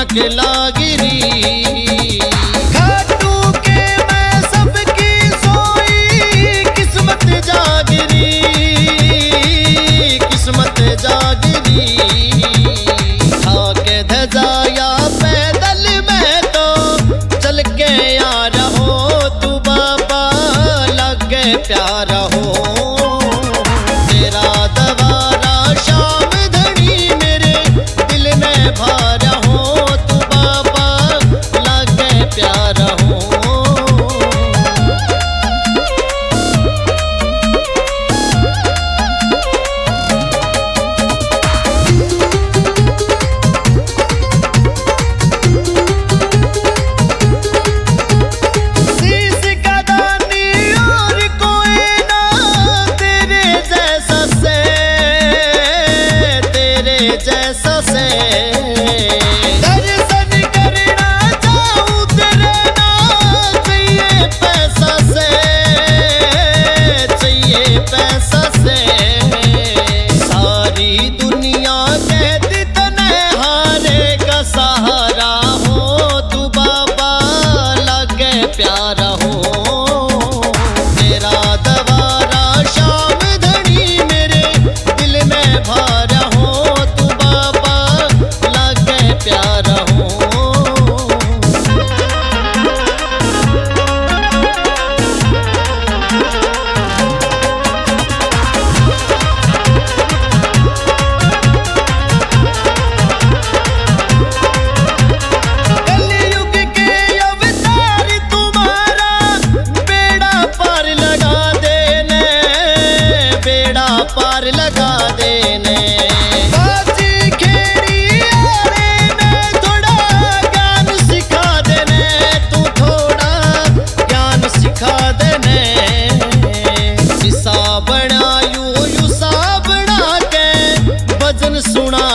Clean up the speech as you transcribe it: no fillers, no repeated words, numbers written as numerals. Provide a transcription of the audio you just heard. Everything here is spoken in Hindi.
दीपक लागिरी। खाटू के मैं सबकी सोई किस्मत जागरी, किस्मत जागरी। आके धजाया पैदल मैं तो चल के आ रहो, तू बाबा लगे प्यारा हो। तेरा दवारा शाम धनी मेरे दिल में भारा हो, तू बाबा लगे प्यारा हो। जैसा से दर्शन करना चाहूं तेरे ना चाहिए पैसा से, चाहिए पैसा से। सारी दुनिया कहती तने हारे का सहारा हो, तू बाबा लगे प्यारा हो। तेरा दवारा शाम धनी मेरे दिल में भारा हो, प्यारा हो। कलयुग के अवतार तुम्हारा बेड़ा पार लगा देने, बेड़ा पार लगा देने। सुना